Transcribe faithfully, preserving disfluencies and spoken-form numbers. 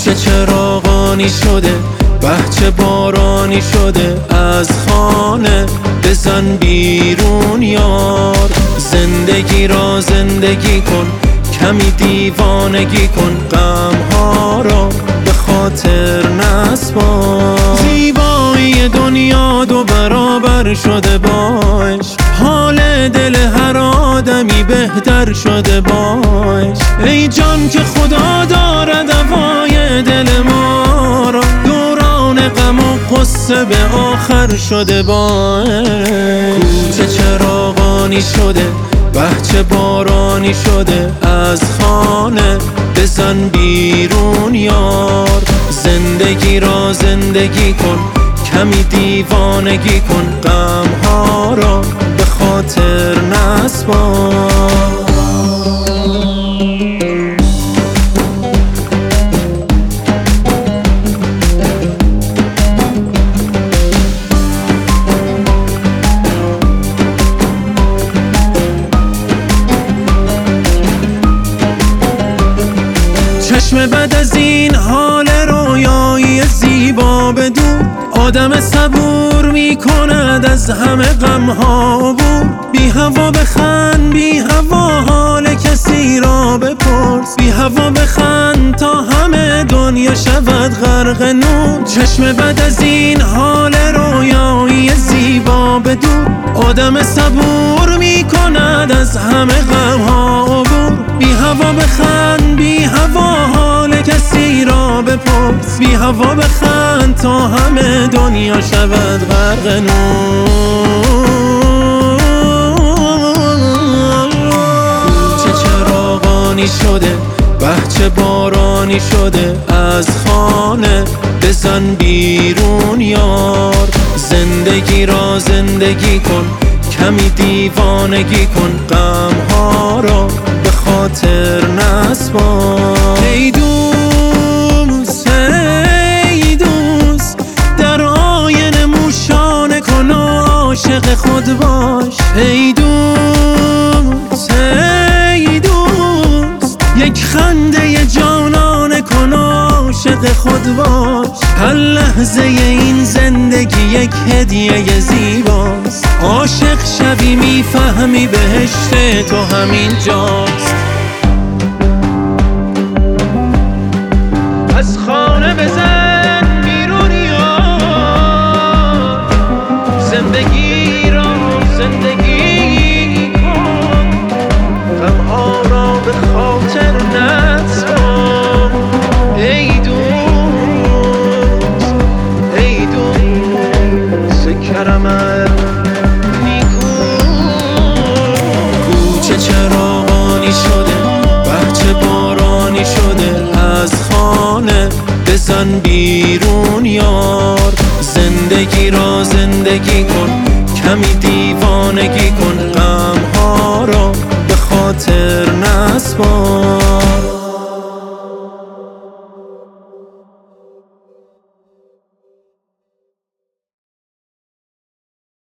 کوچه چراغانی شده، بهچه بارانی شده، از خانه بزن بیرون یار. زندگی را زندگی کن، کمی دیوانگی کن، غمها را به خاطر نسپار. زیبایی دنیا دو برابر شده باش، حال دل هر آدمی بهتر شده باش. ای جان که خدا دارد دوای دل ما را، دوران غم و قصه به آخر شده باش. کوچه چراغانی شده، بهچه بارانی شده، از خانه بزن بیرون یار. زندگی را زندگی کن، کمی دیوانگی کن، غمها را به خاطر نسپار. چشم بد از این حال رویایی زیبا بدون، آدم صبور می کند از همه غمها عبور. بی هوا بخند، بی هوا حال کسی را بپرس، بی هوا بخند تا همه دنیا شود غرق نور. چشم بد از این حال رویایی زیبا بدون، آدم صبور می کند از همه غمها عبور. بی هوا بخند، بی هوا حال کسی را بپرس، بی هوا بخند تا همه دنیا شود غرق نور. کوچه چراغانی شده، بهچه بارانی شده، از خانه بزن بیرون یار. زندگی را زندگی کن، کمی دیوانگی کن، غمها را به خاطر نسپار. ای دوست، ای دوست، در آینه موشانه کن و عاشق خود باش. ای دوست، ای دوست، یک خنده جانانه کن و عاشق خود باش. هر لحظه این زندگی یک هدیه زیباست، عاشق شوی میفهمی بهشت تو همین جاست. از خانه بزن بیرون یار، زندگی را زندگی کن، غمها را به خاطر نسپار. ای دوست، ای دوست کرمت چراغانی شده، بهچه بارانی شده، از خانه بزن بیرون یار. زندگی را زندگی کن، کمی دیوانگی کن، غمها را به خاطر نسپار.